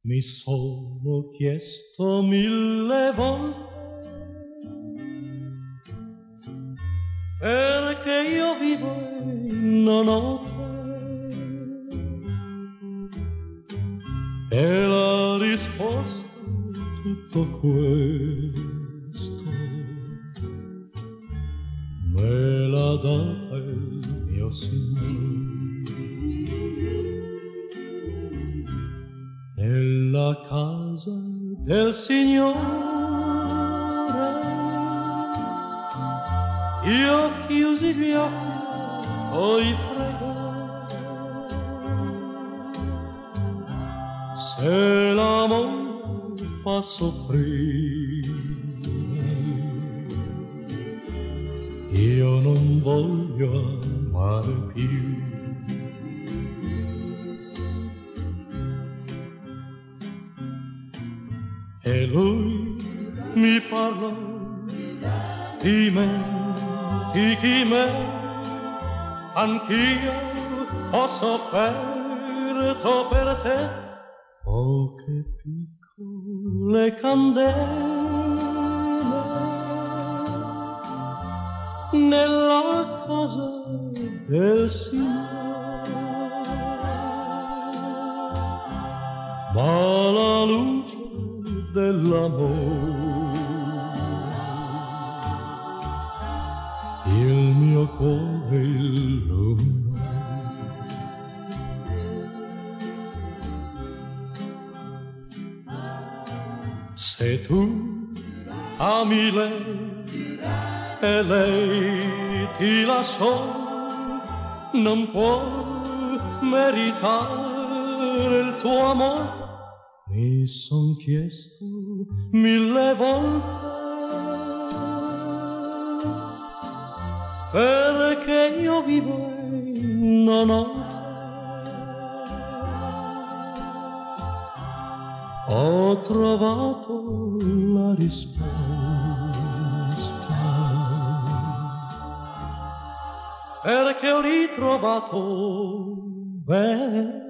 Mi sono chiesto 1000 volte perché io vivo e non ho te. E la risposta a tutto questo me l'ha data il mio Signore. Nella casa del Signore io chiusi gli occhi, poi pregai. Se l'amore fa soffrire, io non voglio amare più. E lui mi parlò dimentichi me, anch'io ho sofferto per te. Poche piccole candele nella casa del Signore, ma la luce dell'amore il mio cuore illumina. Se tu ami lei e lei ti lasciò, non può meritare il tuo amore. Mi son chiesto 1000 volte perché io vivo e non ho te. Ho trovato la risposta perché ho ritrovato me.